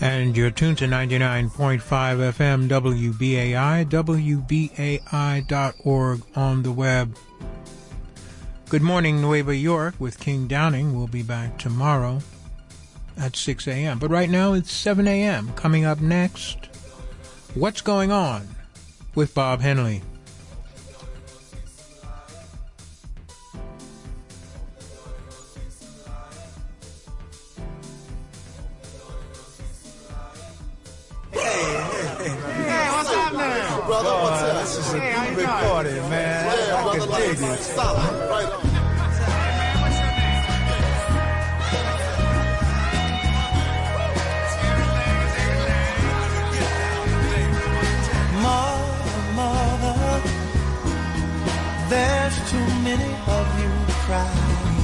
And you're tuned to 99.5 FM WBAI, WBAI.org on the web. Good morning, Nueva York with King Downing. We'll be back tomorrow at 6 a.m. But right now it's 7 a.m. Coming up next, What's Going On with Bob Henley. Brother, what's up? This is a big party, man. Yeah, I can dig it. Solid. Right on. Mother, there's too many of you crying.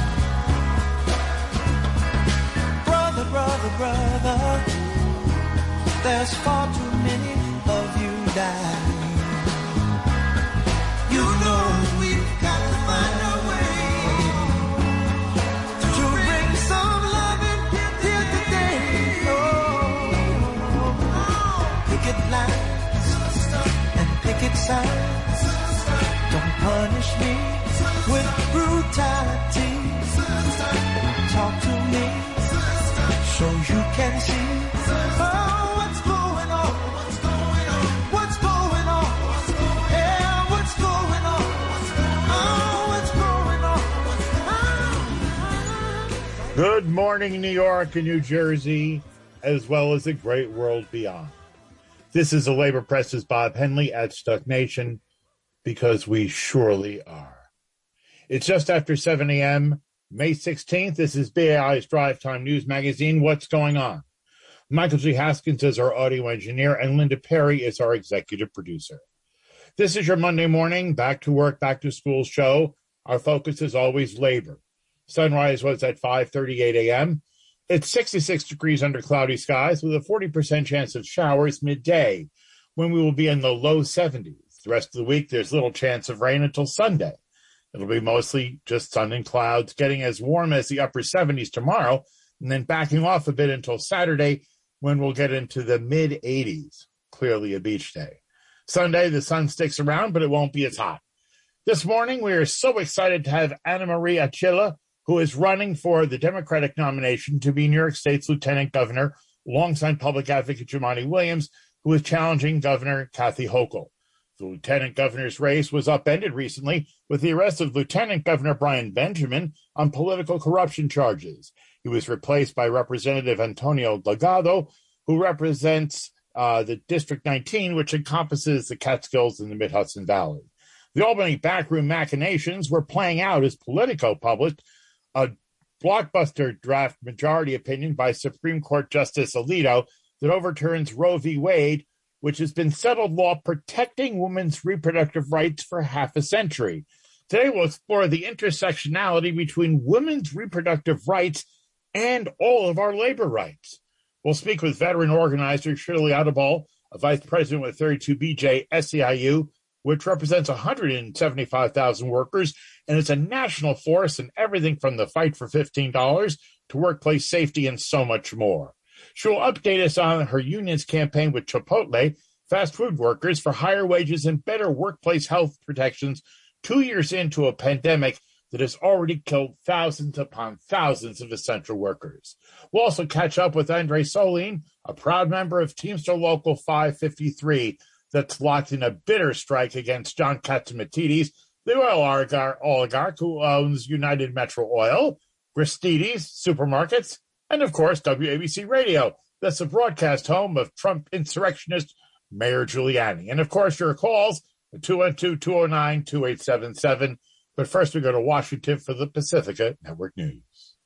Brother, there's far too many of you dying. You know we've got to find a way to bring some loving here today. Picket lines and picket signs. Don't punish me with brutality. Talk to me so you can see. What's going on? What's going on? Yeah, what's going on? What's going on? Good morning, New York and New Jersey, as well as the great world beyond. This is the Labor Press's Bob Henley at Stuck Nation, because we surely are. It's just after 7 a.m., May 16th. This is BAI's Drive Time News Magazine. What's going on? Michael G. Haskins is our audio engineer, and Linda Perry is our executive producer. This is your Monday morning, back to work, back to school show. Our focus is always labor. Sunrise was at 5:38 a.m. It's 66 degrees under cloudy skies with a 40% chance of showers midday, when we will be in the low 70s. The rest of the week, there's little chance of rain until Sunday. It'll be mostly just sun and clouds, getting as warm as the upper 70s tomorrow, and then backing off a bit until Saturday, when we'll get into the mid-80s. Clearly a beach day. Sunday, the sun sticks around, but it won't be as hot. This morning, we are so excited to have Anna Marie Achilla, who is running for the Democratic nomination to be New York State's Lieutenant Governor, alongside public advocate Jumaane Williams, who is challenging Governor Kathy Hochul. The lieutenant governor's race was upended recently with the arrest of Lieutenant Governor Brian Benjamin on political corruption charges. He was replaced by Representative Antonio Delgado, who represents the District 19, which encompasses the Catskills and the Mid-Hudson Valley. The Albany backroom machinations were playing out as Politico published a blockbuster draft majority opinion by Supreme Court Justice Alito that overturns Roe v. Wade, which has been settled law protecting women's reproductive rights for half a century. Today, we'll explore the intersectionality between women's reproductive rights and all of our labor rights. We'll speak with veteran organizer Shirley Audubon, a vice president with 32BJ SEIU, which represents 175,000 workers, and it's a national force in everything from the fight for $15 to workplace safety and so much more. She'll update us on her union's campaign with Chipotle, fast food workers, for higher wages and better workplace health protections 2 years into a pandemic that has already killed thousands upon thousands of essential workers. We'll also catch up with Andre Solin, a proud member of Teamster Local 553, that's locked in a bitter strike against John Catsimatidis, the oil oligarch who owns United Metro Oil, Gristedes Supermarkets, and, of course, WABC Radio. That's the broadcast home of Trump insurrectionist Mayor Giuliani. And, of course, your calls at 212-209-2877. But first, we go to Washington for the Pacifica Network News.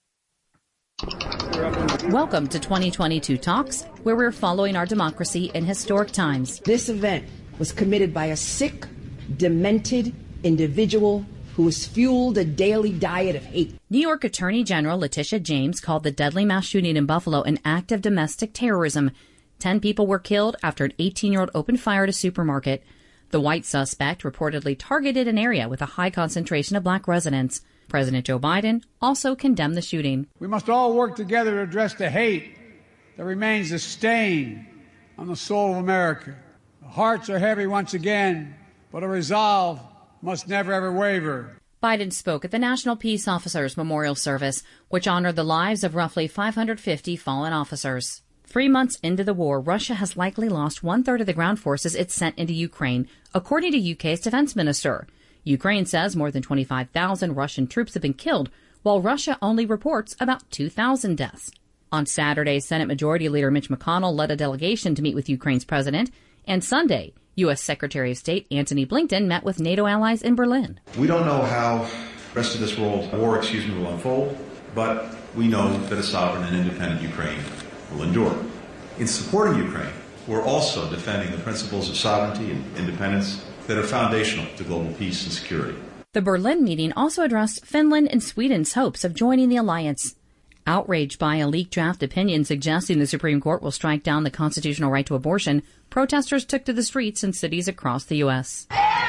Welcome to 2022 Talks, where we're following our democracy in historic times. This event was committed by a sick, demented individual who has fueled a daily diet of hate. New York Attorney General Letitia James called the deadly mass shooting in Buffalo an act of domestic terrorism. 10 people were killed after an 18-year-old opened fire at a supermarket. The white suspect reportedly targeted an area with a high concentration of black residents. President Joe Biden also condemned the shooting. We must all work together to address the hate that remains a stain on the soul of America. The hearts are heavy once again, but a resolve must never ever waver. Biden spoke at the National Peace Officers Memorial Service, which honored the lives of roughly 550 fallen officers. 3 months into the war, Russia has likely lost 1/3 of the ground forces it sent into Ukraine, according to UK's defense minister. Ukraine says more than 25,000 Russian troops have been killed, while Russia only reports about 2,000 deaths. On Saturday, Senate Majority Leader Mitch McConnell led a delegation to meet with Ukraine's president, and Sunday, U.S. Secretary of State Antony Blinken met with NATO allies in Berlin. We don't know how the rest of this war will unfold, but we know that a sovereign and independent Ukraine will endure. In supporting Ukraine, we're also defending the principles of sovereignty and independence that are foundational to global peace and security. The Berlin meeting also addressed Finland and Sweden's hopes of joining the alliance. Outraged by a leaked draft opinion suggesting the Supreme Court will strike down the constitutional right to abortion, protesters took to the streets in cities across the U.S.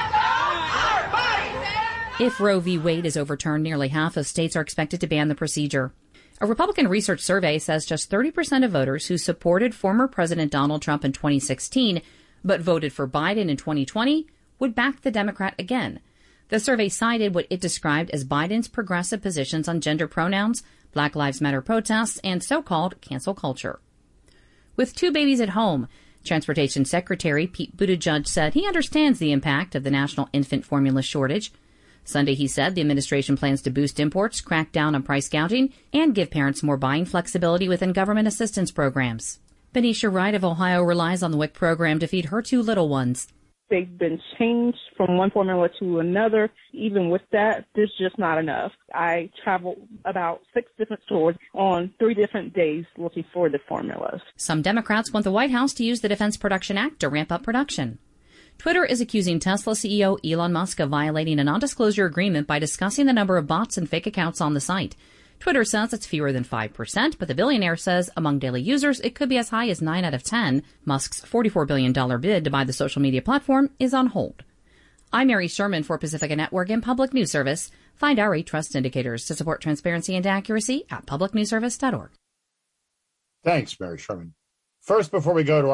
If Roe v. Wade is overturned, nearly half of states are expected to ban the procedure. A Republican research survey says just 30% of voters who supported former President Donald Trump in 2016 but voted for Biden in 2020 would back the Democrat again. The survey cited what it described as Biden's progressive positions on gender pronouns, Black Lives Matter protests, and so-called cancel culture. With 2 babies at home, Transportation Secretary Pete Buttigieg said he understands the impact of the national infant formula shortage. Sunday, he said the administration plans to boost imports, crack down on price gouging, and give parents more buying flexibility within government assistance programs. Benicia Wright of Ohio relies on the WIC program to feed her 2 little ones. They've been changed from one formula to another. Even with that, there's just not enough. I traveled about 6 different stores on 3 different days looking for the formulas. Some Democrats want the White House to use the Defense Production Act to ramp up production. Twitter is accusing Tesla CEO Elon Musk of violating a non-disclosure agreement by discussing the number of bots and fake accounts on the site. Twitter says it's fewer than 5%, but the billionaire says among daily users it could be as high as 9 out of 10. Musk's $44 billion bid to buy the social media platform is on hold. I'm Mary Sherman for Pacifica Network and Public News Service. Find our trust indicators to support transparency and accuracy at publicnewsservice.org. Thanks, Mary Sherman. First, before we go to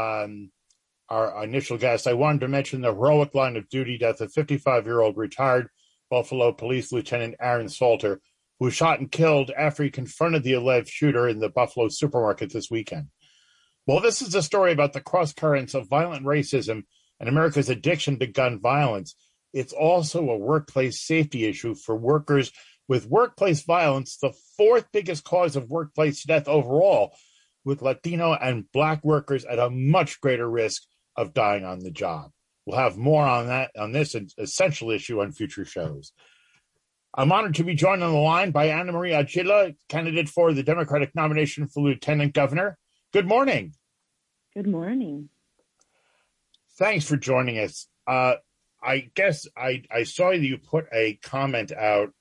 our initial guest, I wanted to mention the heroic line of duty death of 55-year-old retired Buffalo Police Lieutenant Aaron Salter, who was shot and killed after he confronted the alleged shooter in the Buffalo supermarket this weekend. Well, this is a story about the cross currents of violent racism and America's addiction to gun violence. It's also a workplace safety issue for workers, with workplace violence the 4th biggest cause of workplace death overall, with Latino and Black workers at a much greater risk of dying on the job. We'll have more on this essential issue on future shows. I'm honored to be joined on the line by Ana Maria Archila, candidate for the Democratic nomination for Lieutenant Governor. Good morning. Good morning. Thanks for joining us. I guess I saw you put a comment out,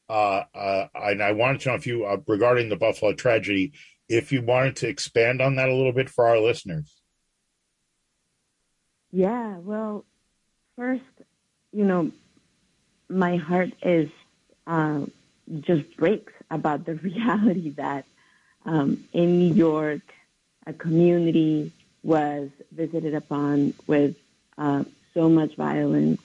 and I wanted to know if you, regarding the Buffalo tragedy, if you wanted to expand on that a little bit for our listeners. Yeah, well, first, my heart is just breaks about the reality that in New York, a community was visited upon with so much violence.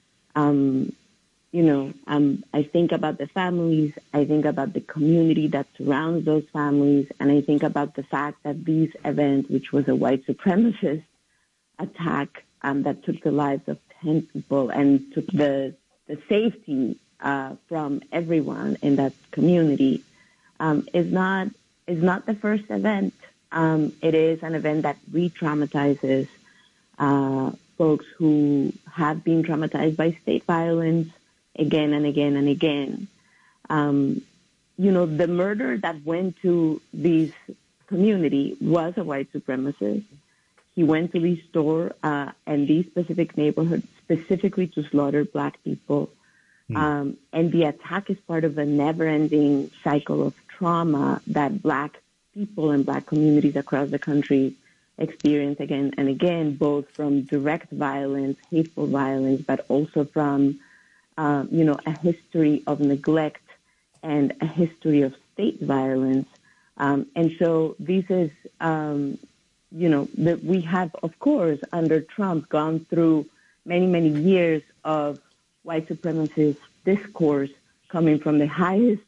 I think about the families, I think about the community that surrounds those families, and I think about the fact that these events, which was a white supremacist attack that took the lives of 10 people and took the safety from everyone in that community, is not the first event. It is an event that re-traumatizes folks who have been traumatized by state violence again and again and again. The murder that went to this community was a white supremacist. He went to this store and these specific neighborhoods specifically to slaughter Black people. And the attack is part of a never-ending cycle of trauma that Black people and Black communities across the country experience again and again, both from direct violence, hateful violence, but also from, a history of neglect and a history of state violence And so this is, that we have, of course, under Trump, gone through many, many years of white supremacist discourse coming from the highest,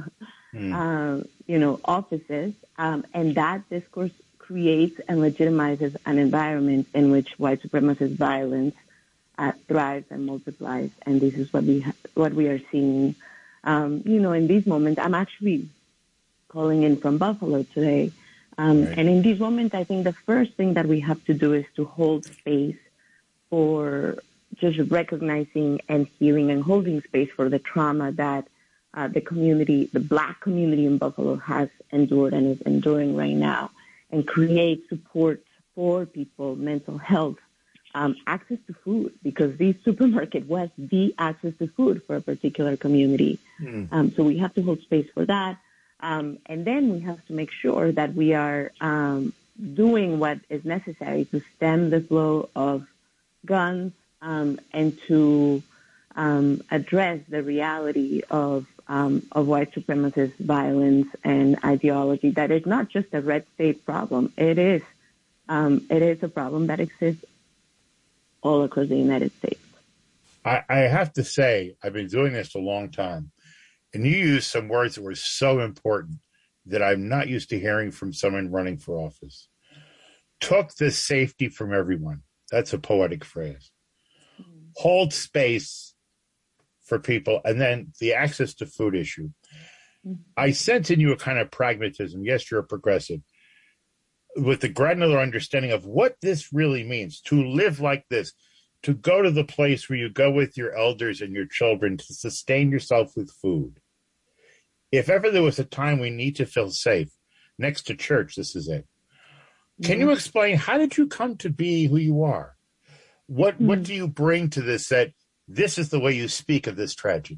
offices, and that discourse creates and legitimizes an environment in which white supremacist violence thrives and multiplies, and this is what we are seeing. In these moments, I'm actually calling in from Buffalo today, and in these moments, I think the first thing that we have to do is to hold space for just recognizing and healing and holding space for the trauma that the Black community in Buffalo has endured and is enduring right now, and create support for people, mental health, access to food, because the supermarket was the access to food for a particular community. So we have to hold space for that. And then we have to make sure that we are doing what is necessary to stem the flow of guns and to address the reality of white supremacist violence and ideology. That is not just a red state problem. It is a problem that exists all across the United States. I have to say, I've been doing this a long time, and you used some words that were so important that I'm not used to hearing from someone running for office. Took the safety from everyone. That's a poetic phrase. Hold space for people, and then the access to food issue. I sense in you a kind of pragmatism. Yes, you're a progressive, with the granular understanding of what this really means, to live like this, to go to the place where you go with your elders and your children to sustain yourself with food. If ever there was a time we need to feel safe, next to church, this is it. Can you explain, how did you come to be who you are? What do you bring to this, that this is the way you speak of this tragedy?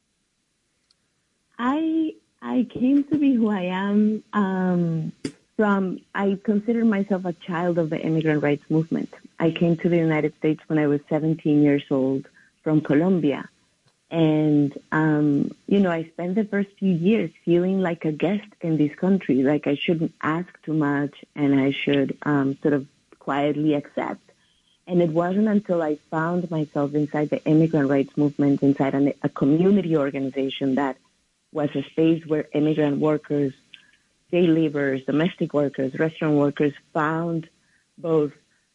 I came to be who I am I consider myself a child of the immigrant rights movement. I came to the United States when I was 17 years old from Colombia. And, I spent the first few years feeling like a guest in this country, like I shouldn't ask too much and I should sort of quietly accept. And it wasn't until I found myself inside the immigrant rights movement, inside a community organization that was a space where immigrant workers, day laborers, domestic workers, restaurant workers found both,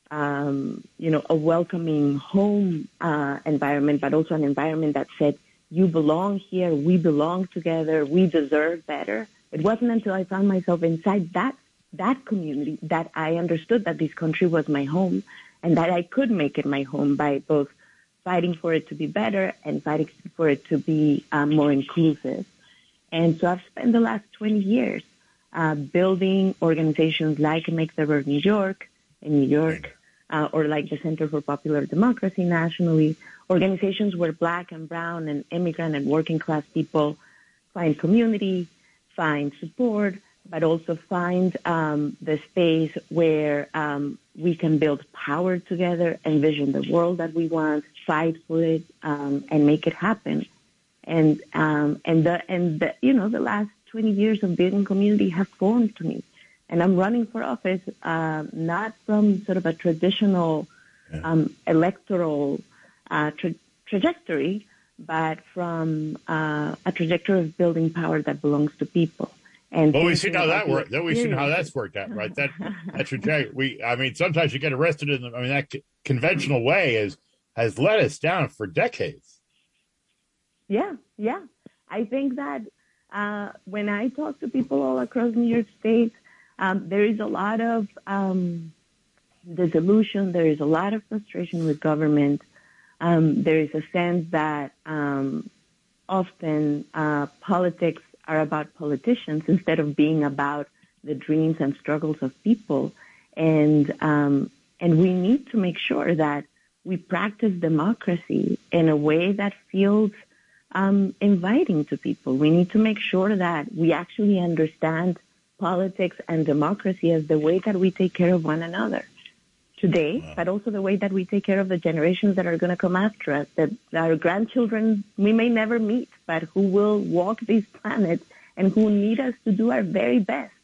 a welcoming home environment, but also an environment that said, you belong here, we belong together, we deserve better. It wasn't until I found myself inside that community that I understood that this country was my home and that I could make it my home by both fighting for it to be better and fighting for it to be more inclusive. And so I've spent the last 20 years building organizations like Make the Road New York in New York, or like the Center for Popular Democracy nationally, organizations where Black and brown and immigrant and working class people find community, find support, but also find the space where we can build power together, envision the world that we want, fight for it, and make it happen. And the last 20 years of building community have formed me. And I'm running for office, not from sort of a traditional electoral trajectory, but from a trajectory of building power that belongs to people. And we've seen how that worked. We've seen how that's worked out, right? That trajectory. Sometimes you get arrested in that conventional way has let us down for decades. Yeah. I think that when I talk to people all across New York State, there is a lot of disillusion. There is a lot of frustration with government. There is a sense that often politics are about politicians instead of being about the dreams and struggles of people. And we need to make sure that we practice democracy in a way that feels inviting to people. We need to make sure that we actually understand politics and democracy as the way that we take care of one another today, but also the way that we take care of the generations that are going to come after us, that our grandchildren we may never meet, but who will walk these planets and who need us to do our very best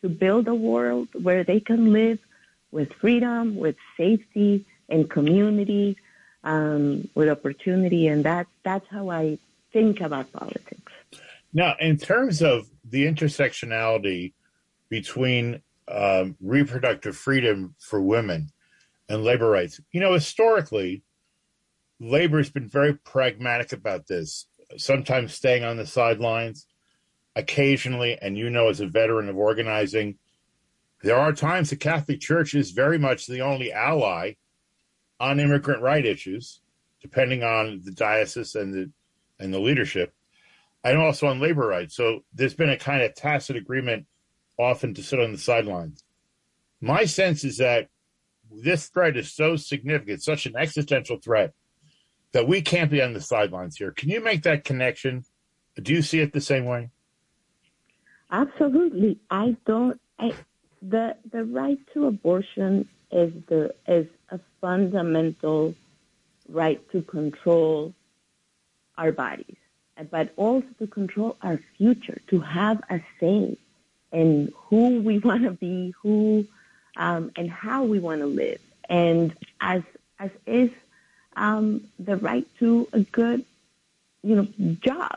to build a world where they can live with freedom, with safety, and community, with opportunity. And that's how I think about politics. Now, in terms of the intersectionality between reproductive freedom for women and labor rights, historically, labor has been very pragmatic about this, sometimes staying on the sidelines, occasionally, and as a veteran of organizing, there are times the Catholic Church is very much the only ally on immigrant right issues, depending on the diocese and the leadership, and also on labor rights. So there's been a kind of tacit agreement often to sit on the sidelines. My sense is that this threat is so significant, such an existential threat, that we can't be on the sidelines here. Can you make that connection? Do you see it the same way? Absolutely. The right to abortion is a fundamental right to control our bodies, but also to control our future, to have a say in who we want to be, and how we want to live, and as is the right to a good, job.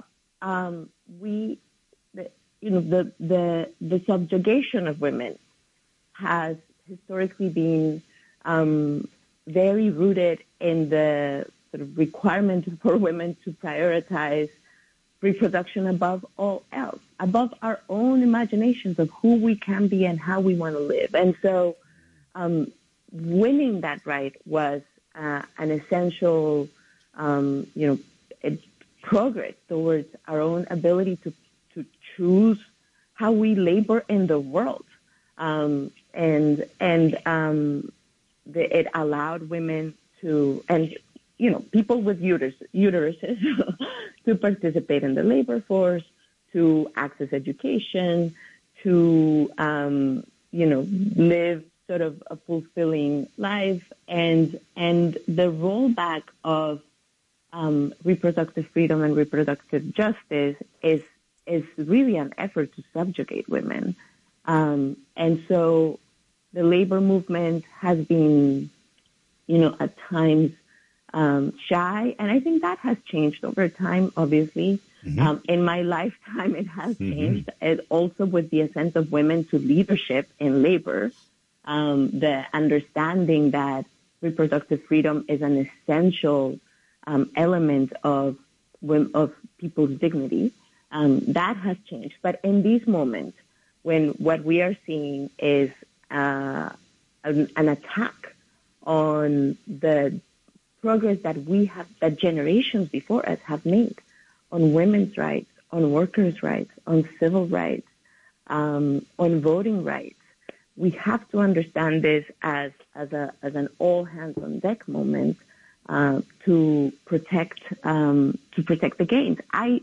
The subjugation of women has historically been very rooted in the sort of requirement for women to prioritize reproduction above all else, above our own imaginations of who we can be and how we want to live. And so winning that right was an essential, progress towards our own ability to choose how we labor in the world. It allowed women to, and people with uteruses to participate in the labor force, to access education, to live sort of a fulfilling life, and the rollback of reproductive freedom and reproductive justice is really an effort to subjugate women. And so the labor movement has been, at times shy, and I think that has changed over time, obviously. Mm-hmm. In my lifetime, it has changed. And also with the ascent of women to leadership in labor, the understanding that reproductive freedom is an essential element of people's dignity, that has changed. But in these moments, when what we are seeing is an attack on the progress that generations before us have made on women's rights, on workers' rights, on civil rights, on voting rights, we have to understand this as an all hands on deck moment to protect the gains.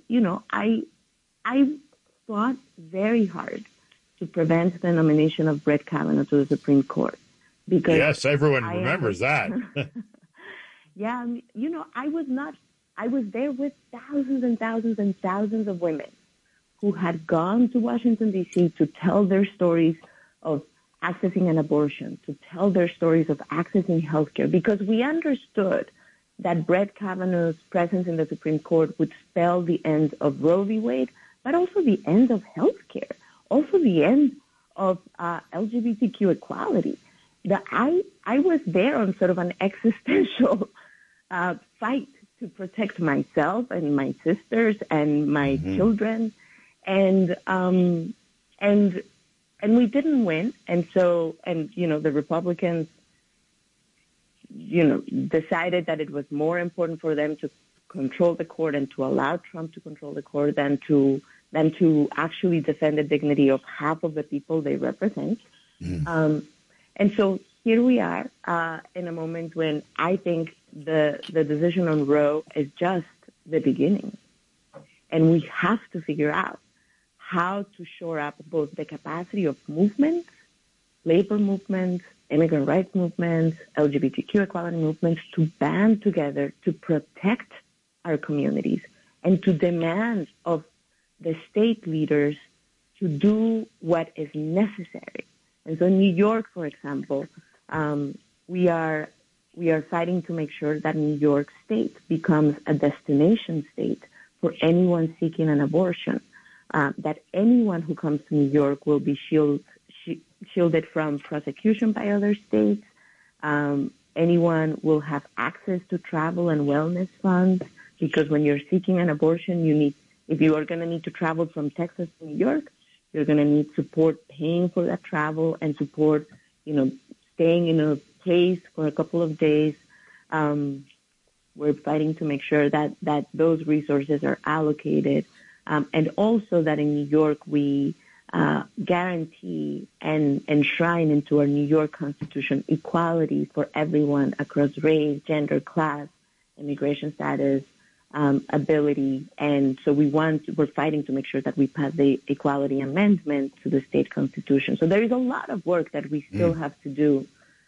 I fought very hard to prevent the nomination of Brett Kavanaugh to the Supreme Court, because yes, everyone remembers that. Yeah, I was there with thousands and thousands and thousands of women who had gone to Washington, D.C. to tell their stories of accessing an abortion, to tell their stories of accessing healthcare, because we understood that Brett Kavanaugh's presence in the Supreme Court would spell the end of Roe v. Wade, but also the end of healthcare, also the end of LGBTQ equality. I was there on sort of an existential fight to protect myself and my sisters and my children, and we didn't win, and the Republicans, decided that it was more important for them to control the court and to allow Trump to control the court than to actually defend the dignity of half of the people they represent. And so here we are in a moment when I think the decision on Roe is just the beginning. And we have to figure out how to shore up both the capacity of movements, labor movements, immigrant rights movements, LGBTQ equality movements, to band together to protect our communities and to demand of the state leaders to do what is necessary. And so in New York, for example, we are fighting to make sure that New York State becomes a destination state for anyone seeking an abortion, that anyone who comes to New York will be shielded from prosecution by other states. Anyone will have access to travel and wellness funds, because when you're seeking an abortion, if you are going to need to travel from Texas to New York, you're going to need support paying for that travel and support, staying in a place for a couple of days. We're fighting to make sure that those resources are allocated, and also that in New York we guarantee and enshrine into our New York Constitution equality for everyone across race, gender, class, immigration status, ability. And so we're fighting to make sure that we pass the equality amendment to the state constitution. So there is a lot of work that we still have to do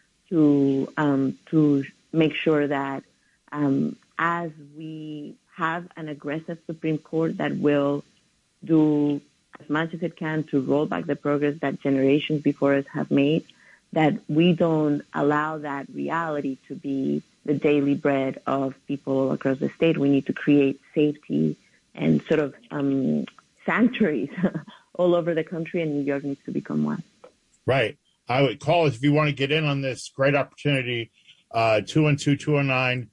to make sure that as we have an aggressive Supreme Court that will do as much as it can to roll back the progress that generations before us have made, that we don't allow that reality to be the daily bread of people across the state. We need to create safety and sort of sanctuaries all over the country, and New York needs to become one. Right. I would call us if you want to get in on this great opportunity, 212-209-2877,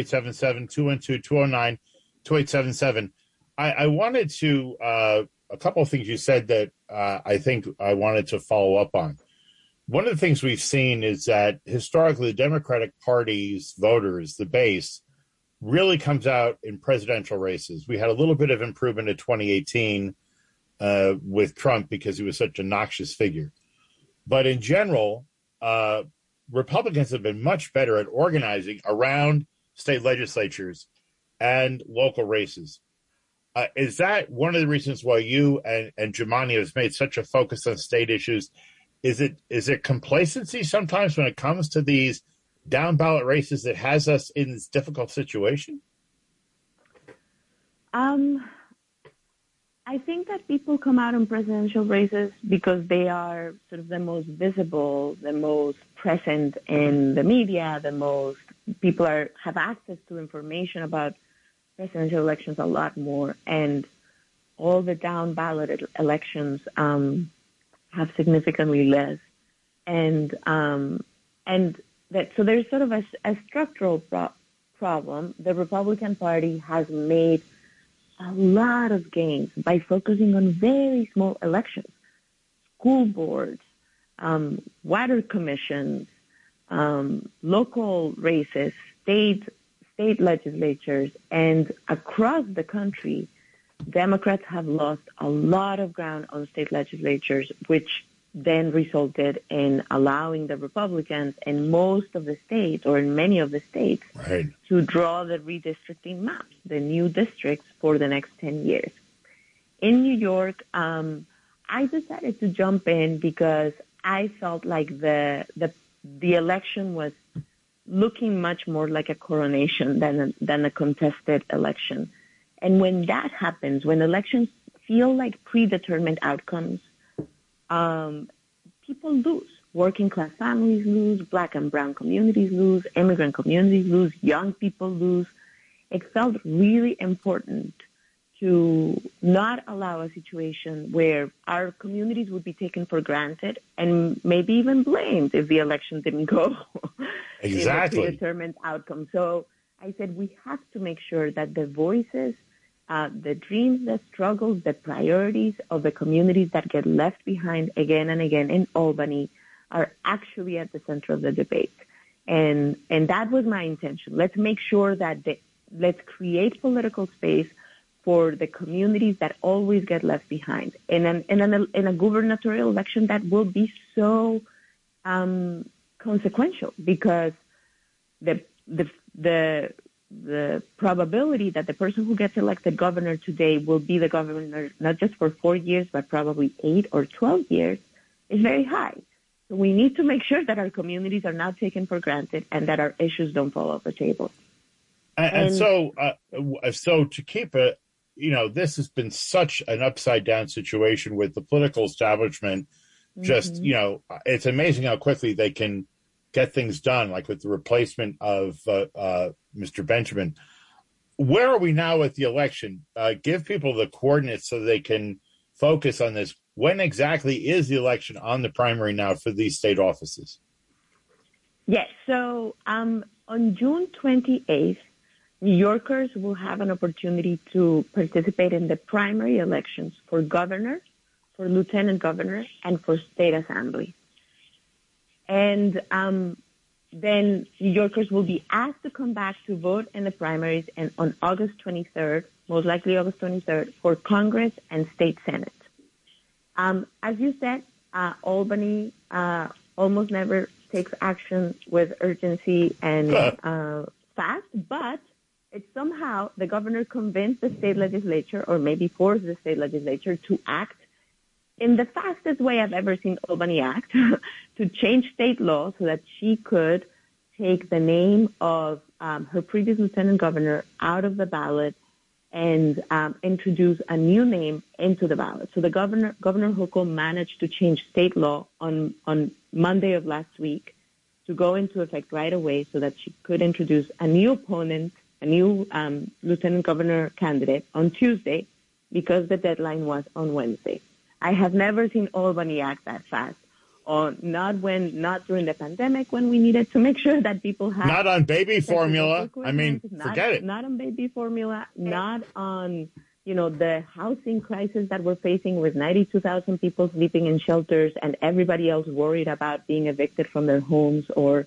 212-209-2877. I wanted to, a couple of things you said that I think I wanted to follow up on. One of the things we've seen is that historically the Democratic Party's voters, the base, really comes out in presidential races. We had a little bit of improvement in 2018 with Trump because he was such a noxious figure. But in general, Republicans have been much better at organizing around state legislatures and local races. Is that one of the reasons why you and Jumaane has made such a focus on state issues? Is it complacency sometimes when it comes to these down ballot races that has us in this difficult situation? I think that people come out in presidential races because they are sort of the most visible, the most present in the media, the most people have access to information about presidential elections a lot more, and all the down ballot elections have significantly less, and that so there's sort of a structural problem. The Republican Party has made a lot of gains by focusing on very small elections, school boards, water commissions, local races, state legislatures, and across the country, Democrats have lost a lot of ground on state legislatures, which then resulted in allowing the Republicans in most of the states, or in many of the states, right, to draw the redistricting maps, the new districts for the next 10 years. In New York, I decided to jump in because I felt like the election was looking much more like a coronation than a contested election. And when that happens, when elections feel like predetermined outcomes, people lose. Working class families lose, black and brown communities lose, immigrant communities lose, young people lose. It felt really important to not allow a situation where our communities would be taken for granted and maybe even blamed if the election didn't go exactly in a predetermined outcome. So I said we have to make sure that the voices, the dreams, the struggles, the priorities of the communities that get left behind again and again in Albany are actually at the center of the debate. And that was my intention. Let's make sure that let's create political space for the communities that always get left behind in a gubernatorial election that will be so consequential, because the probability that the person who gets elected governor today will be the governor not just for 4 years, but probably 8 or 12 years is very high. So we need to make sure that our communities are not taken for granted and that our issues don't fall off the table. And so to keep it this has been such an upside down situation with the political establishment. Just, it's amazing how quickly they can get things done, like with the replacement of Mr. Benjamin. Where are we now with the election? Give people the coordinates so they can focus on this. When exactly is the election on the primary now for these state offices? Yes. So on June 28th, New Yorkers will have an opportunity to participate in the primary elections for governor, for lieutenant governor, and for state assembly. And then New Yorkers will be asked to come back to vote in the primaries and on August 23rd, most likely August 23rd, for Congress and state Senate. As you said, Albany almost never takes action with urgency and fast, but it's somehow the governor convinced the state legislature, or maybe forced the state legislature, to act in the fastest way I've ever seen Albany act, to change state law so that she could take the name of her previous lieutenant governor out of the ballot and introduce a new name into the ballot. So the Governor Hochul managed to change state law on Monday of last week to go into effect right away so that she could introduce a new opponent, a new lieutenant governor candidate on Tuesday, because the deadline was on Wednesday. I have never seen Albany act that fast. Not during the pandemic, when we needed to make sure that people have... Not on baby formula. I mean, forget it. Not on baby formula, not on, the housing crisis that we're facing with 92,000 people sleeping in shelters and everybody else worried about being evicted from their homes or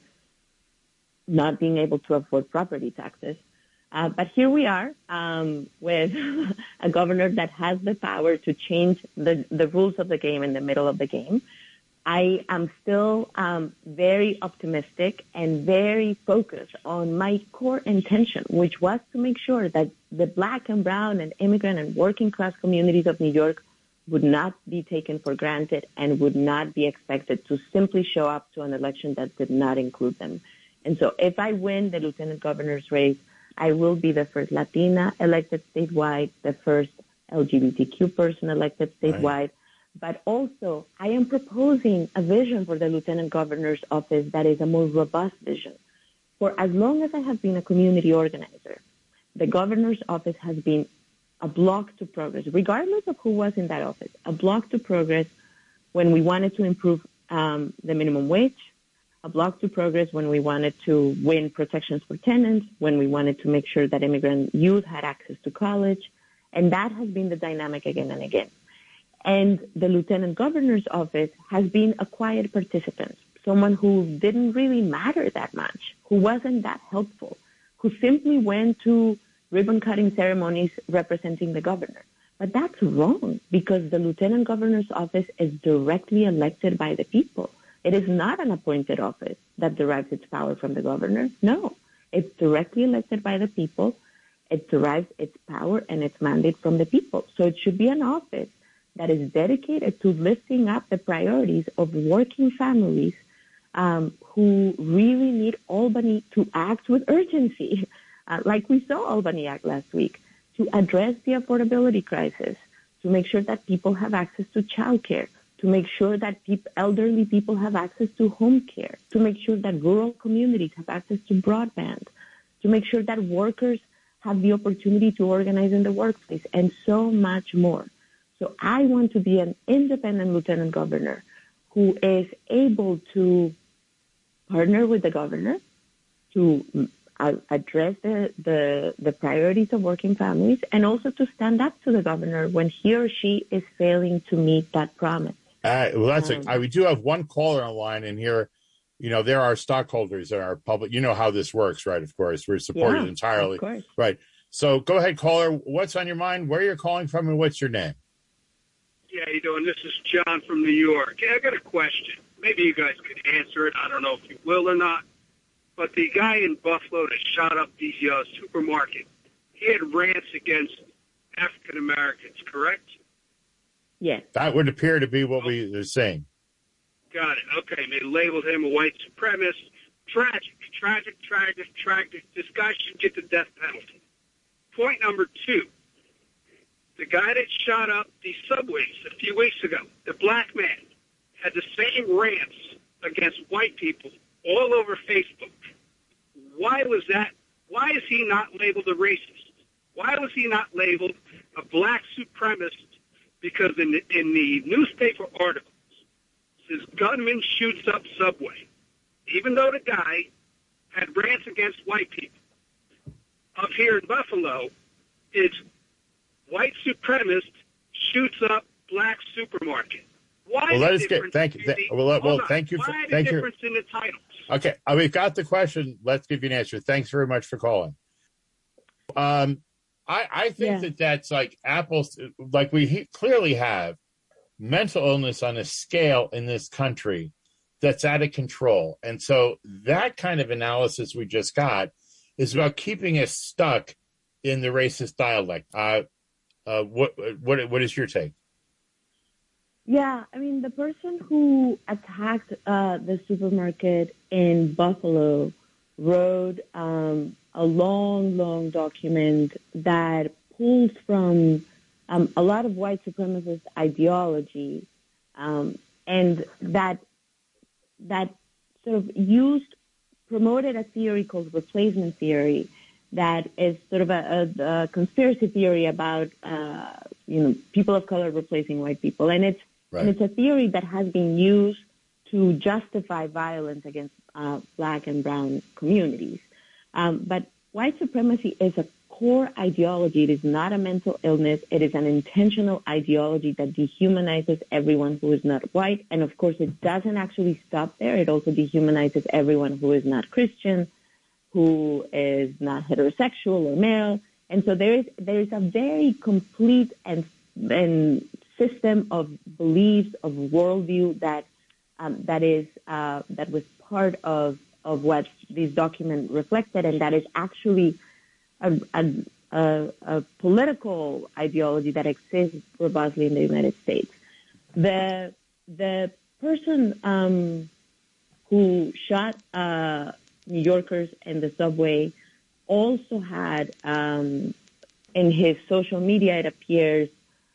not being able to afford property taxes. But here we are with a governor that has the power to change the rules of the game in the middle of the game. I am still very optimistic and very focused on my core intention, which was to make sure that the Black and brown and immigrant and working class communities of New York would not be taken for granted and would not be expected to simply show up to an election that did not include them. And so if I win the lieutenant governor's race, I will be the first Latina elected statewide, the first LGBTQ person elected statewide. Right. But also, I am proposing a vision for the lieutenant governor's office that is a more robust vision. For as long as I have been a community organizer, the governor's office has been a block to progress, regardless of who was in that office, a block to progress when we wanted to improve the minimum wage, a block to progress when we wanted to win protections for tenants, when we wanted to make sure that immigrant youth had access to college. And that has been the dynamic again and again. And the lieutenant governor's office has been a quiet participant, someone who didn't really matter that much, who wasn't that helpful, who simply went to ribbon-cutting ceremonies representing the governor. But that's wrong, because the lieutenant governor's office is directly elected by the people. It is not an appointed office that derives its power from the governor. No, it's directly elected by the people. It derives its power and its mandate from the people. So it should be an office that is dedicated to lifting up the priorities of working families who really need Albany to act with urgency, like we saw Albany act last week, to address the affordability crisis, to make sure that people have access to childcare, to make sure that elderly people have access to home care, to make sure that rural communities have access to broadband, to make sure that workers have the opportunity to organize in the workplace, and so much more. So I want to be an independent lieutenant governor who is able to partner with the governor to address the priorities of working families, and also to stand up to the governor when he or she is failing to meet that promise. Well, we do have one caller on the line, and here, there are stockholders in our public. You know how this works, right? Of course, we're supported entirely. Of course. Right. So go ahead, caller. What's on your mind? Where you're calling from, and what's your name? Yeah, how you doing? This is John from New York. Yeah, I got a question. Maybe you guys could answer it. I don't know if you will or not. But the guy in Buffalo that shot up the supermarket, he had rants against African Americans, correct? Yes. That would appear to be what we are saying. Got it. Okay. They labeled him a white supremacist. Tragic. This guy should get the death penalty. Point number 2. The guy that shot up the subways a few weeks ago, the black man, had the same rants against white people all over Facebook. Why was that? Why is he not labeled a racist? Why was he not labeled a black supremacist? Because in the newspaper articles, it says gunman shoots up subway, even though the guy had rants against white people. Up here in Buffalo, it's white supremacist shoots up black supermarket. Why? Well, let us get. Thank you. Thank you. Why the difference in the titles? Okay, we've got the question. Let's give you an answer. Thanks very much for calling. I think that's like apples. Like we clearly have mental illness on a scale in this country that's out of control, and so that kind of analysis we just got is about keeping us stuck in the racist dialect. What is your take? Yeah, I mean, the person who attacked the supermarket in Buffalo wrote a long document that pulls from a lot of white supremacist ideology, and that sort of promoted a theory called replacement theory that is sort of a conspiracy theory about people of color replacing white people, and it's a theory that has been used to justify violence against black and brown communities. But white supremacy is a core ideology. It is not a mental illness. It is an intentional ideology that dehumanizes everyone who is not white. And of course, it doesn't actually stop there. It also dehumanizes everyone who is not Christian, who is not heterosexual or male. And so there is a very complete and system of beliefs, of worldview that was part of what this document reflected, and that is actually a political ideology that exists robustly in the United States. The person who shot New Yorkers in the subway also had in his social media, it appears,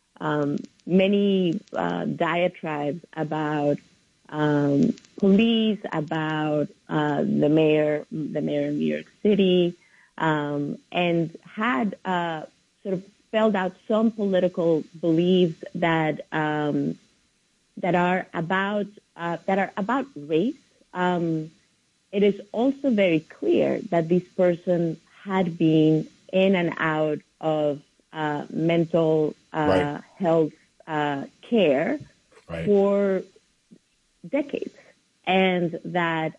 many diatribes about police, about the mayor of New York City, and had sort of spelled out some political beliefs that are about race. It is also very clear that this person had been in and out of mental health care for decades, and that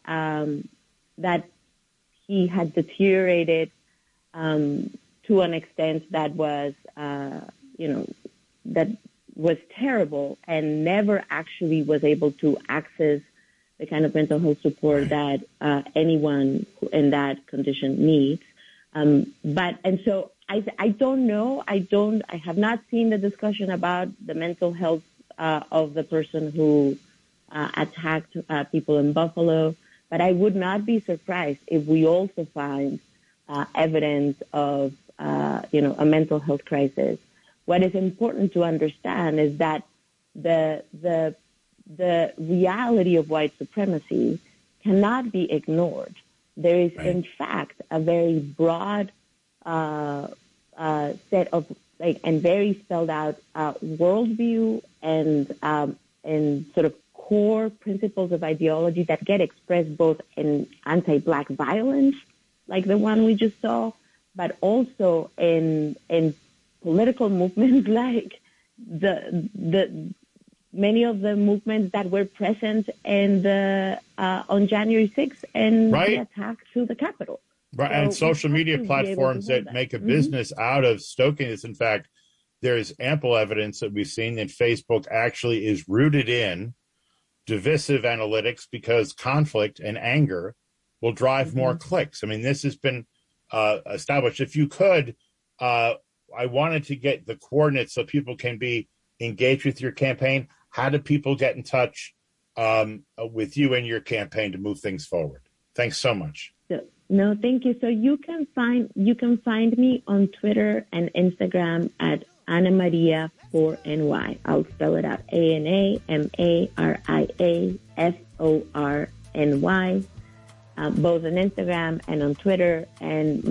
he had deteriorated to an extent that was terrible, and never actually was able to access the kind of mental health support that anyone in that condition needs. So I don't know. I have not seen the discussion about the mental health of the person who attacked people in Buffalo, but I would not be surprised if we also find evidence of a mental health crisis. What is important to understand is that the reality of white supremacy cannot be ignored. There is, in fact, a very broad set of and very spelled out worldview and sort of core principles of ideology that get expressed both in anti-black violence, like the one we just saw, but also in political movements like the many of the movements that were present in on January 6th and the attack to the Capitol. Right, so and social media platforms that make a business out of stoking this. In fact, there's ample evidence that we've seen that Facebook actually is rooted in divisive analytics because conflict and anger will drive more clicks. I mean, this has been established. If you could, I wanted to get the coordinates so people can be engaged with your campaign. How do people get in touch with you and your campaign to move things forward? Thanks so much. No, thank you. So you can find me on Twitter and Instagram at Ana Maria for NY. I'll spell it out. ANAMARIAFORNY. Both on Instagram and on Twitter, and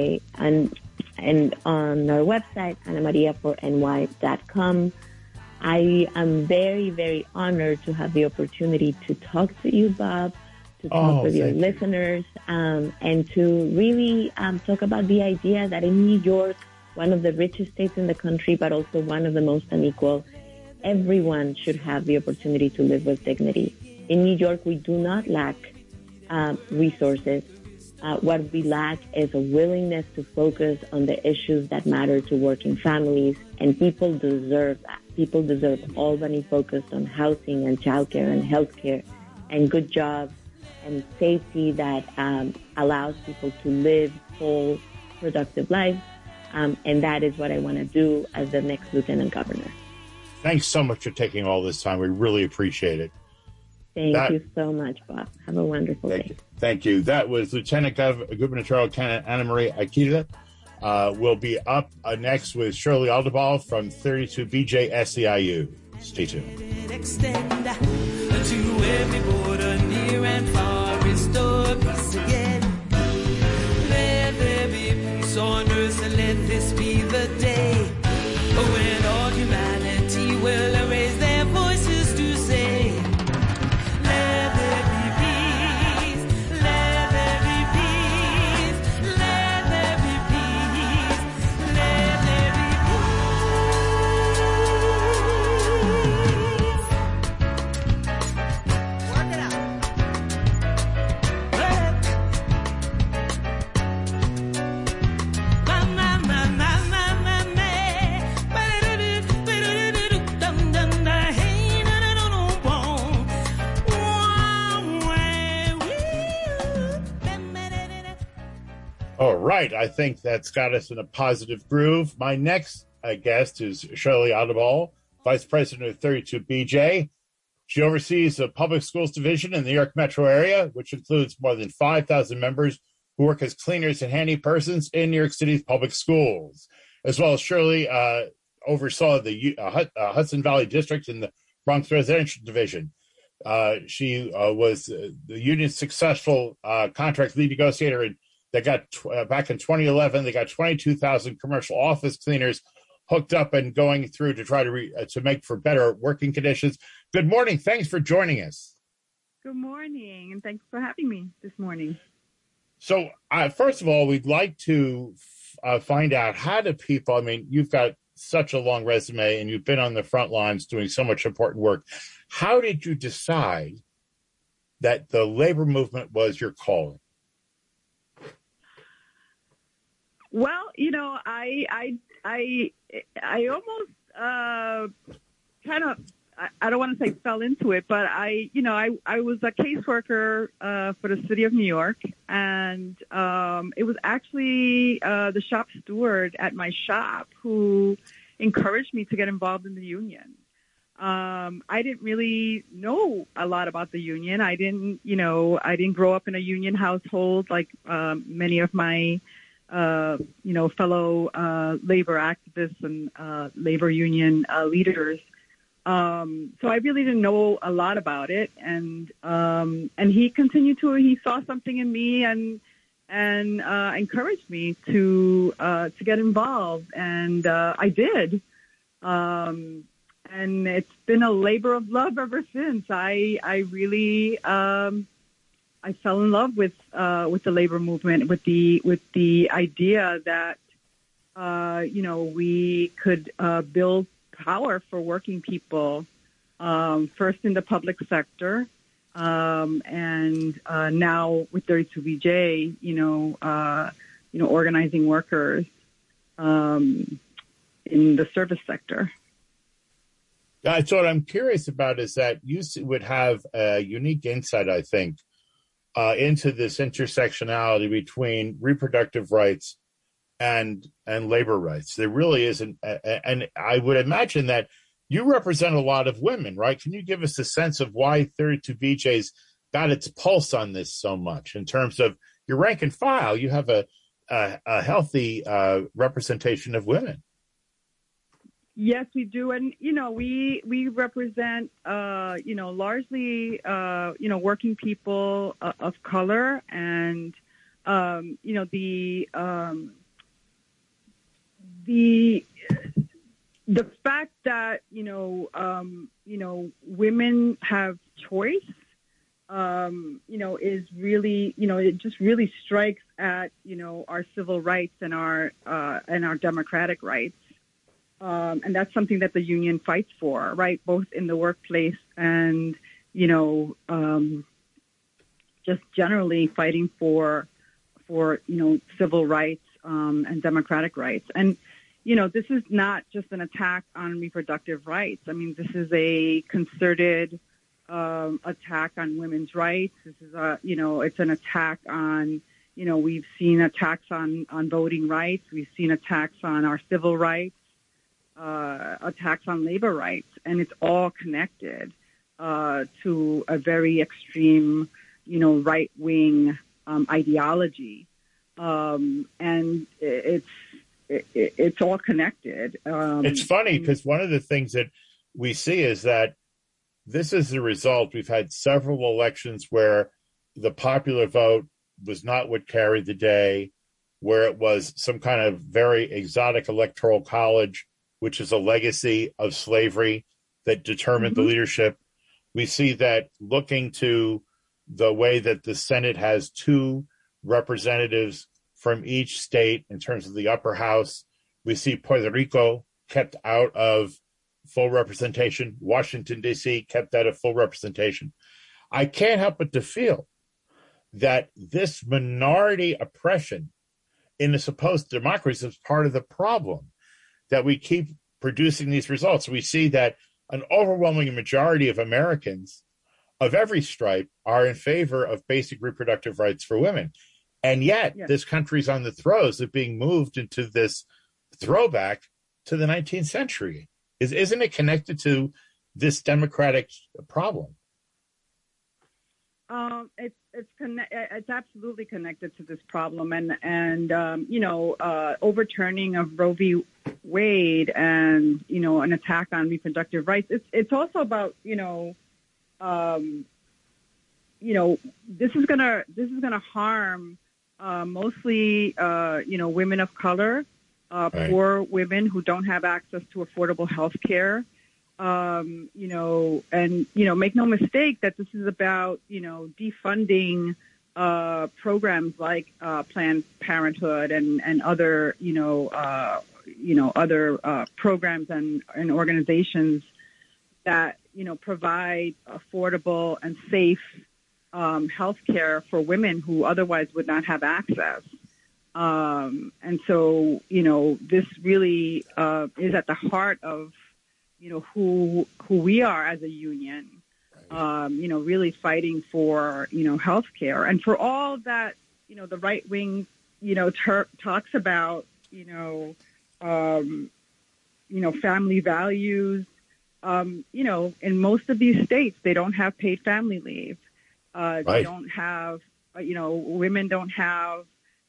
on our website, anamariaforny.com. I am very, very honored to have the opportunity to talk to you, Bob, to talk with your listeners, and to really talk about the idea that in New York, one of the richest states in the country, but also one of the most unequal, everyone should have the opportunity to live with dignity. In New York, we do not lack resources. What we lack is a willingness to focus on the issues that matter to working families, and people deserve that. People deserve Albany focused on housing and childcare and healthcare and good jobs and safety that allows people to live full, productive lives. And that is what I want to do as the next lieutenant governor. Thanks so much for taking all this time. We really appreciate it. Thank you so much, Bob. Have a wonderful day. Thank you. That was Lieutenant Gubernatorial candidate Ana Maria Akita. We'll be up next with Shirley Aldeball from 32BJ SEIU. Stay tuned. Extend to every border near and far, restore peace again. Let there be peace on earth, and let this be the day when all humanity will raise their voices to say, let there be peace, let there be peace, let there be peace, let there be peace. Work it out. All right. I think that's got us in a positive groove. My next guest is Shirley Aldeball, Vice President of 32BJ. She oversees the Public Schools Division in the New York metro area, which includes more than 5,000 members who work as cleaners and handy persons in New York City's public schools. As well as Shirley oversaw the Hudson Valley District in the Bronx Residential Division. She was the union's successful contract lead negotiator, and they got back in 2011. They got 22,000 commercial office cleaners hooked up and going through to try to make for better working conditions. Good morning. Thanks for joining us. Good morning, and thanks for having me this morning. So, first of all, we'd like to find out, how do people, I mean, you've got such a long resume and you've been on the front lines doing so much important work. How did you decide that the labor movement was your calling? Well, you know, I almost kind of, I don't want to say fell into it, but I was a caseworker for the city of New York, and it was actually the shop steward at my shop who encouraged me to get involved in the union. I didn't really know a lot about the union. I didn't grow up in a union household like many of my fellow labor activists and labor union leaders. So I really didn't know a lot about it, and he continued to. He saw something in me and encouraged me to get involved, and I did. And it's been a labor of love ever since. I really I fell in love with the labor movement, with the idea that we could build power for working people, first in the public sector, and now with 32BJ, organizing workers in the service sector. So what I'm curious about is that you would have a unique insight, I think, into this intersectionality between reproductive rights and labor rights. There really isn't, and I would imagine that you represent a lot of women, right? Can you give us a sense of why 32BJ's got its pulse on this so much in terms of your rank and file? You have a healthy representation of women. Yes, we do. And, we represent, largely, working people of color. And, the fact that, women have choice, is really, it just really strikes at, our civil rights and our democratic rights. And that's something that the union fights for, right? Both in the workplace and, just generally fighting for civil rights, and democratic rights. And, this is not just an attack on reproductive rights. I mean, this is a concerted attack on women's rights. This is it's an attack on, we've seen attacks on voting rights. We've seen attacks on our civil rights, attacks on labor rights, and it's all connected to a very extreme, right-wing ideology, and it's all connected. It's funny because one of the things that we see is that this is the result. We've had several elections where the popular vote was not what carried the day, where it was some kind of very exotic electoral college, which is a legacy of slavery that determined the leadership. We see that looking to the way that the Senate has 2 representatives from each state in terms of the upper house. We see Puerto Rico kept out of full representation. Washington, D.C. kept out of full representation. I can't help but to feel that this minority oppression in a supposed democracy is part of the problem, that we keep producing these results. We see that an overwhelming majority of Americans of every stripe are in favor of basic reproductive rights for women. And yet this country's on the throes of being moved into this throwback to the 19th century. Isn't it connected to this democratic problem? It's absolutely connected to this problem, and overturning of Roe v. Wade and an attack on reproductive rights. It's also about this is gonna harm mostly women of color, poor women who don't have access to affordable health care. Make no mistake that this is about, defunding programs like Planned Parenthood and other, other programs and organizations that, provide affordable and safe health care for women who otherwise would not have access. And so, this really is at the heart of, who we are as a union, really fighting for, health care. And for all that, the right wing, talks about, family values, in most of these states, they don't have paid family leave. They don't have, women don't have,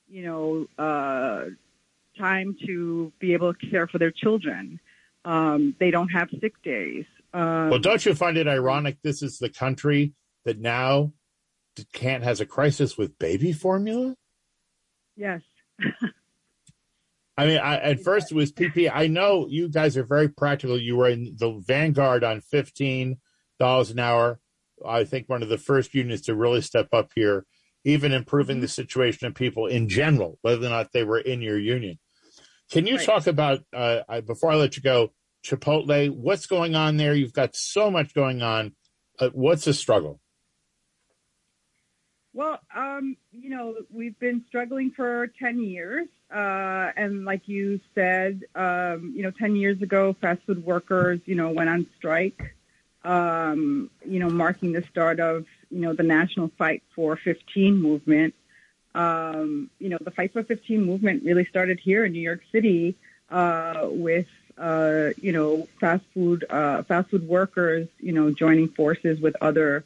time to be able to care for their children. They don't have sick days. Well, don't you find it ironic this is the country that now has a crisis with baby formula? Yes. I mean, at first it was PP. I know you guys are very practical. You were in the vanguard on $15 an hour. I think one of the first unions to really step up here, even improving the situation of people in general, whether or not they were in your union. Can you talk about, before I let you go, Chipotle, what's going on there? You've got so much going on. What's the struggle? Well, we've been struggling for 10 years. And like you said, 10 years ago, fast food workers, went on strike, marking the start of, the National Fight for 15 movement. The Fight for 15 movement really started here in New York City with, fast food workers, joining forces with other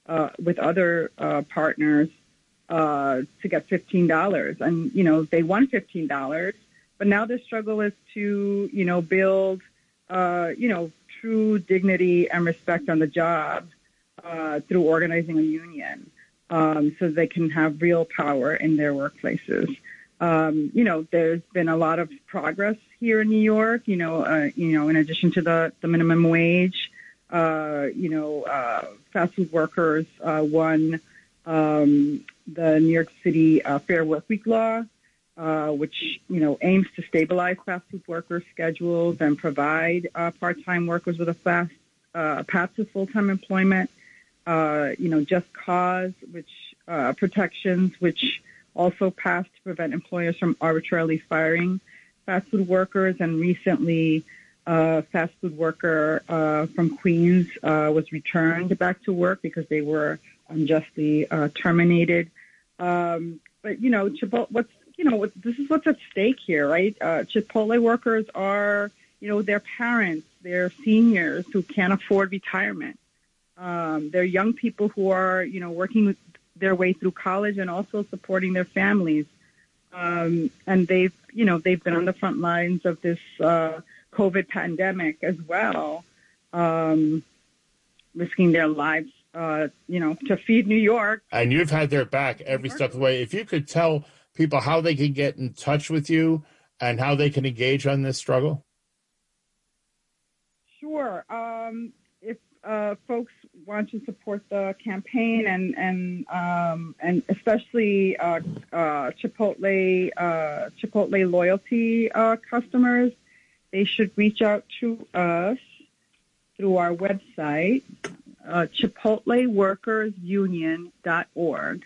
partners to get $15. And, they won $15, but now the struggle is to, build true dignity and respect on the job through organizing a union, so they can have real power in their workplaces. There's been a lot of progress here in New York. In addition to the minimum wage, fast food workers won the New York City Fair Workweek law, which aims to stabilize fast food workers' schedules and provide part-time workers with a fast path to full-time employment. Just cause, which protections, which also passed to prevent employers from arbitrarily firing fast food workers. And recently, fast food worker from Queens was returned back to work because they were unjustly terminated. But Chipotle, this is what's at stake here, right? Chipotle workers are, their parents, they're seniors who can't afford retirement. They're young people who are, working their way through college and also supporting their families. And they've been on the front lines of this COVID pandemic as well, risking their lives, to feed New York. And you've had their back every step of the way. If you could tell people how they can get in touch with you and how they can engage on this struggle. Sure. If folks want to support the campaign and especially Chipotle loyalty customers, they should reach out to us through our website, ChipotleWorkersUnion.org.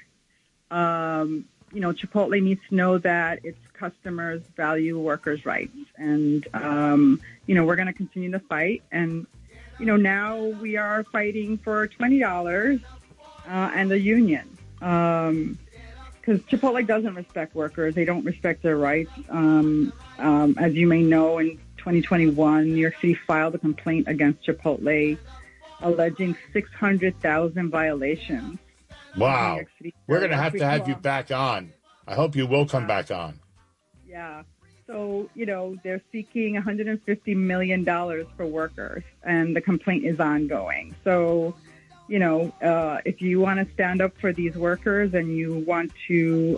Chipotle needs to know that its customers value workers' rights, and we're going to continue the fight. And now we are fighting for $20 and a union, because Chipotle doesn't respect workers. They don't respect their rights. As you may know, in 2021, New York City filed a complaint against Chipotle alleging 600,000 violations. Wow. We're going to have you back on. I hope you will come back on. Yeah. So, they're seeking $150 million for workers, and the complaint is ongoing. So, if you want to stand up for these workers and you want to,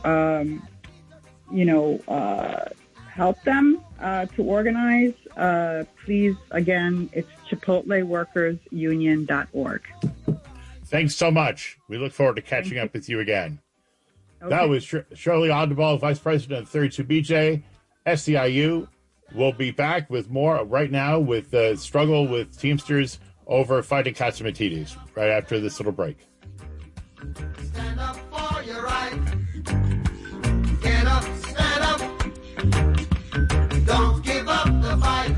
help them to organize, please, again, it's ChipotleWorkersUnion.org. Thanks so much. We look forward to catching up with you again. Okay. That was Shirley Audubon, Vice President of 32BJ, SEIU. We'll be back with more right now with the struggle with Teamsters over fighting Catsimatidis right after this little break. Stand up for your right. Get up, stand up. Don't give up the fight.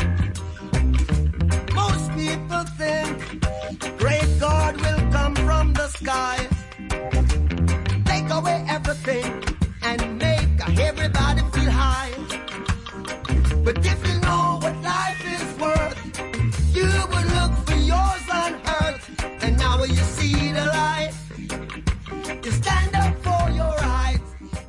Most people think great God will come from the sky, take away everything and make everybody feel high. But if you know what life is worth, you would look for yours on earth. And now when you see the light, you stand up for your rights.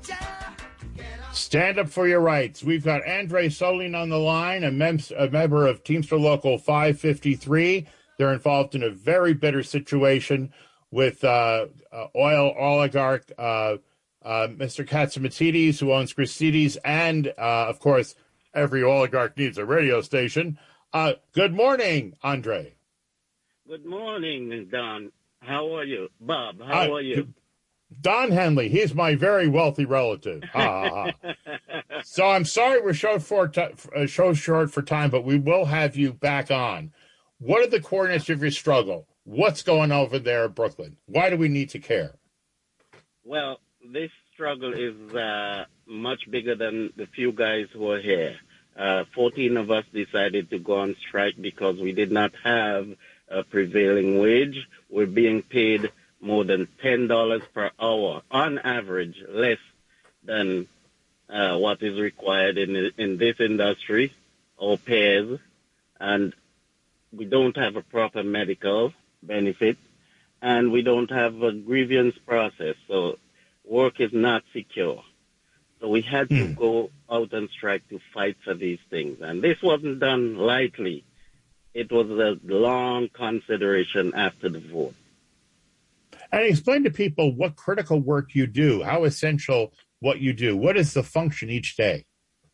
Stand up for your rights. We've got Andre Solin on the line, a member of Teamster Local 553. They're involved in a very bitter situation with oil oligarch Mr. Catsimatidis, who owns Christie's, and, of course, every oligarch needs a radio station. Good morning, Andre. Good morning, Don. How are you? Bob, how are you? Don Henley. He's my very wealthy relative. So I'm sorry we're short for time, but we will have you back on. What are the coordinates of your struggle? What's going on over there in Brooklyn? Why do we need to care? Well, this struggle is much bigger than the few guys who are here. 14 of us decided to go on strike because we did not have a prevailing wage. We're being paid more than $10 per hour, on average, less than what is required in this industry, or pairs, and we don't have a proper medical benefit, and we don't have a grievance process, so work is not secure. So we had to go out on strike to fight for these things. And this wasn't done lightly. It was a long consideration after the vote. And explain to people what critical work you do, how essential what you do. What is the function each day?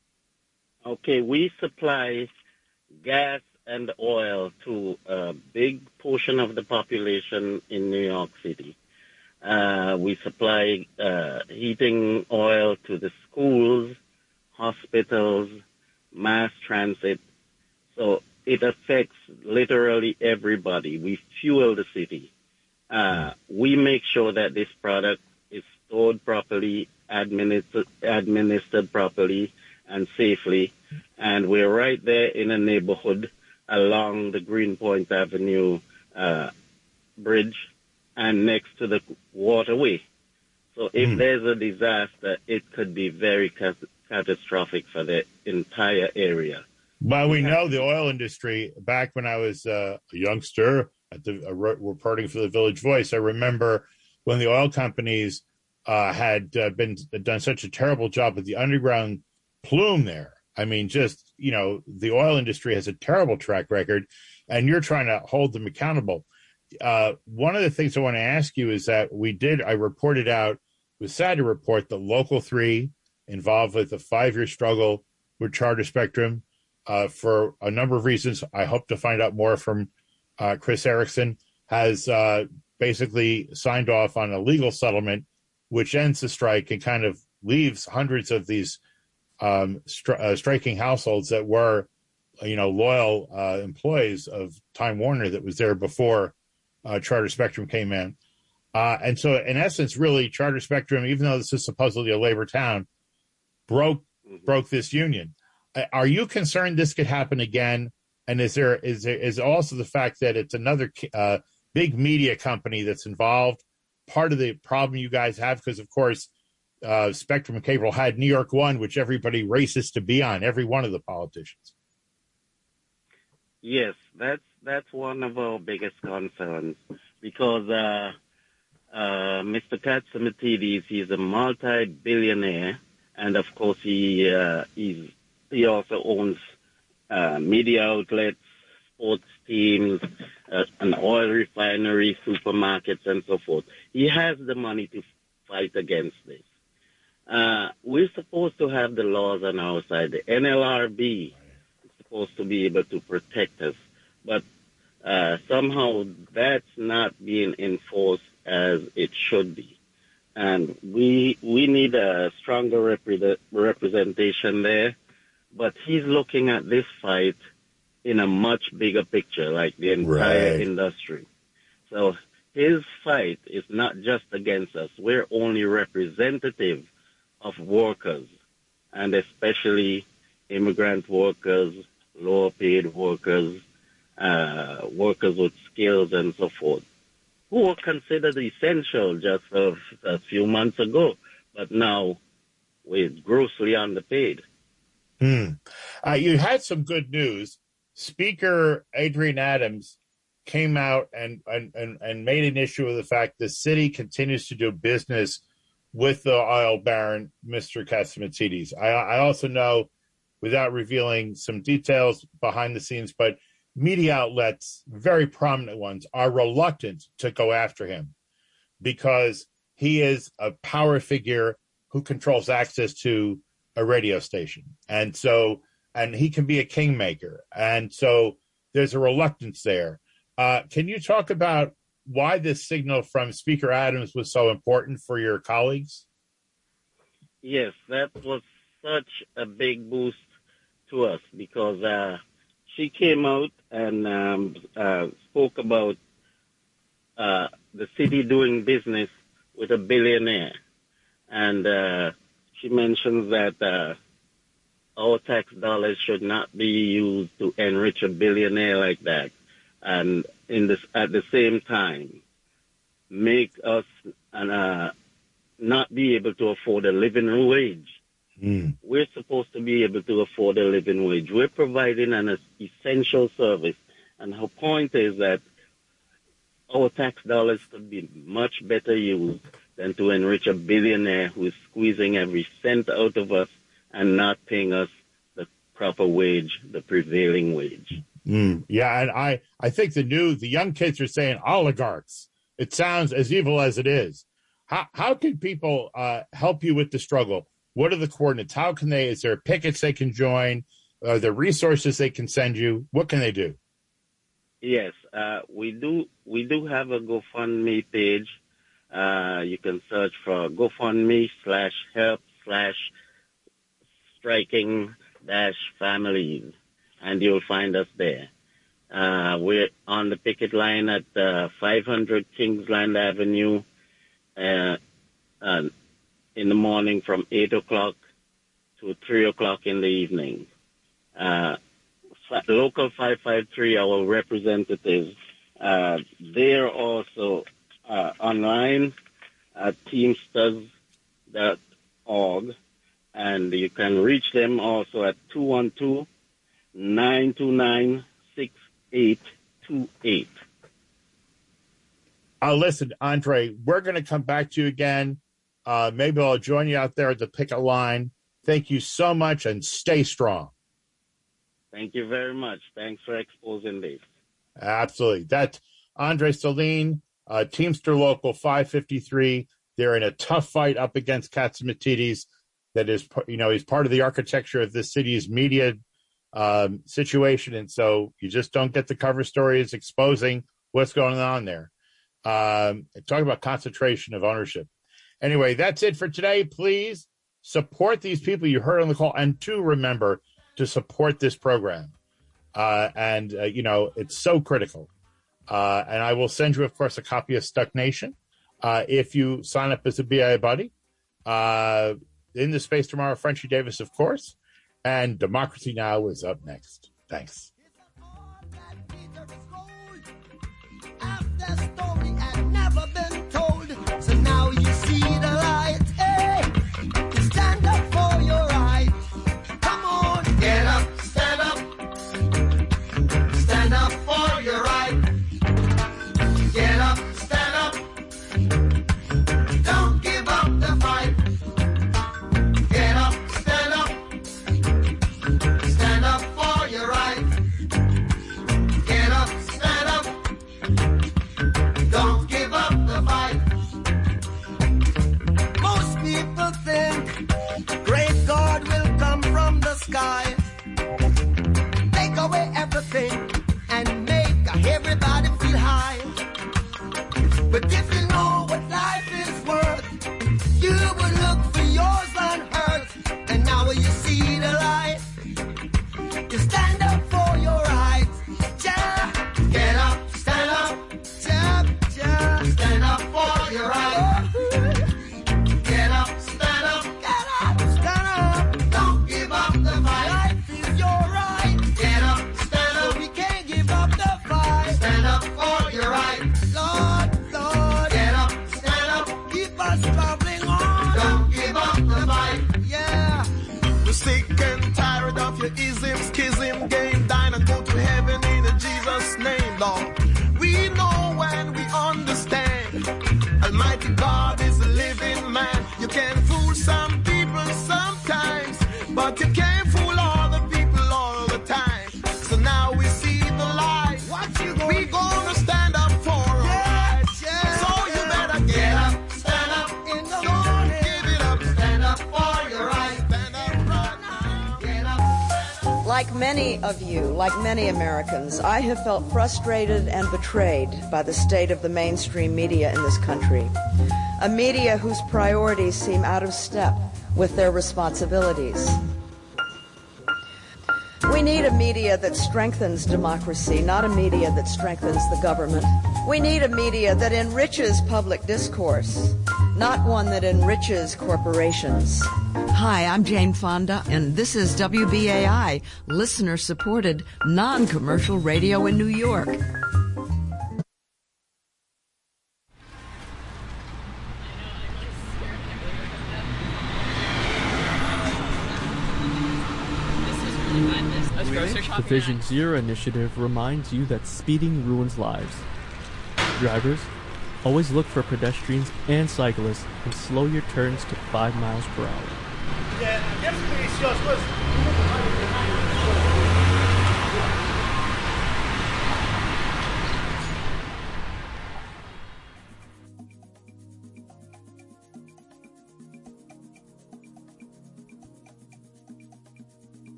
Okay, we supply gas and oil to a big portion of the population in New York City. We supply heating oil to the schools, hospitals, mass transit. So it affects literally everybody. We fuel the city. We make sure that this product is stored properly, administered properly, and safely. And we're right there in a neighborhood along the Greenpoint Avenue bridge and next to the waterway. So if there's a disaster, it could be very catastrophic for the entire area. Well, we know the oil industry, back when I was a youngster at reporting for the Village Voice, I remember when the oil companies had done such a terrible job with the underground plume there. I mean, just, you know, the oil industry has a terrible track record, and you're trying to hold them accountable. One of the things I want to ask you is that I reported out, it was sad to report that Local 3, involved with a 5-year struggle with Charter Spectrum, for a number of reasons. I hope to find out more from Chris Erickson, has basically signed off on a legal settlement which ends the strike and kind of leaves hundreds of these striking households that were, loyal employees of Time Warner that was there before Charter Spectrum came in. And so, in essence, really, Charter Spectrum, even though this is supposedly a labor town, broke this union. Are you concerned this could happen again? And is also the fact that it's another big media company that's involved part of the problem you guys have? Because, of course, Spectrum and Cable had New York One, which everybody races to be on, every one of the politicians. Yes, that's one of our biggest concerns, because Mr. Catsimatidis, he's a multi-billionaire, and of course he also owns media outlets, sports teams, an oil refinery, supermarkets, and so forth. He has the money to fight against this. We're supposed to have the laws on our side. The NLRB is supposed to be able to protect us, but somehow that's not being enforced as it should be. And we need a stronger representation there. But he's looking at this fight in a much bigger picture, like the entire industry. So his fight is not just against us. We're only representative of workers, and especially immigrant workers, lower-paid workers, workers with skills and so forth, who were considered essential just a few months ago, but now we're grossly underpaid. You had some good news. Speaker Adrian Adams came out and made an issue of the fact the city continues to do business with the oil baron, Mr. Catsimatidis. I also know, without revealing some details behind the scenes, but media outlets, very prominent ones, are reluctant to go after him because he is a power figure who controls access to a radio station. And he can be a kingmaker. And so there's a reluctance there. Can you talk about why this signal from Speaker Adams was so important for your colleagues? Yes, that was such a big boost to us because she came out and spoke about the city doing business with a billionaire. And she mentions that our tax dollars should not be used to enrich a billionaire like that, and at the same time make us not be able to afford a living wage. We're supposed to be able to afford a living wage. We're providing an essential service, and her point is that our tax dollars could be much better used than to enrich a billionaire who is squeezing every cent out of us and not paying us the proper wage, the prevailing wage. Yeah, and I think the young kids are saying oligarchs. It sounds as evil as it is. How can people help you with the struggle? What are the coordinates? How can they? Is there pickets they can join? Are there resources they can send you? What can they do? Yes, we do have a GoFundMe page. You can search for GoFundMe/help/striking-families, and you'll find us there. We're on the picket line at 500 Kingsland Avenue in the morning from 8 o'clock to 3 o'clock in the evening. Local 553, our representatives, they're also online at teamsters.org, and you can reach them also at 212-929-6828. Listen, Andre, we're going to come back to you again. Maybe I'll join you out there at the picket line. Thank you so much, and stay strong. Thank you very much. Thanks for exposing this. Absolutely. That's Andre Saline, Teamster Local 553. They're in a tough fight up against Catsimatidis. That is, he's part of the architecture of the city's media situation, and so you just don't get the cover stories exposing what's going on there. Talk about concentration of ownership. Anyway, that's it for today. Please support these people you heard on the call, and to remember to support this program. It's so critical. And I will send you, of course, a copy of Stuck Nation if you sign up as a BIA buddy. In the space tomorrow, Frenchie Davis, of course. And Democracy Now! Is up next. Thanks. That story had never been told. So now you see the light. Hey, stand up for your right. Come on, get up, stand up. Stand up for your right. Get up, stand up. Don't give up the fight. Get up, stand up. Stand up for your right. Get up, stand up. Don't give up the fight. Most people think great God will come from the sky, take away everything and make everybody feel high. But if you know what life is worth, you will look for yours on earth. And now when you see the light, you stand up for your rights. Yeah. Get up, stand up. Stand up for your right. Get up, stand up. Get up, stand up. Don't give up the fight. Life is your right. Get up, stand up. We can't give up the fight. Stand up for your right. Lord, get up, stand up. Keep us traveling on. Don't give up the fight. Yeah. We're sick and tired of your ism, schism, game. Dine and go to heaven in Jesus' name, Lord. We know and we understand. Almighty God is a living man. You can fool some people sometimes, but you can't fool all the people all the time. So now we see the light. We gonna stand up for our rights. Yeah. So you better get up, stand up. In the morning, give it up, stand up for your right. Stand up right now. Get up. Like many of you, like many Americans, I have felt frustrated and betrayed by the state of the mainstream media in this country. A media whose priorities seem out of step with their responsibilities. We need a media that strengthens democracy, not a media that strengthens the government. We need a media that enriches public discourse, not one that enriches corporations. Hi, I'm Jane Fonda, and this is WBAI, listener-supported, non-commercial radio in New York. The Vision Zero initiative reminds you that speeding ruins lives. Drivers, Always look for pedestrians and cyclists and slow your turns to 5 miles per hour. Yeah, I guess it's yours.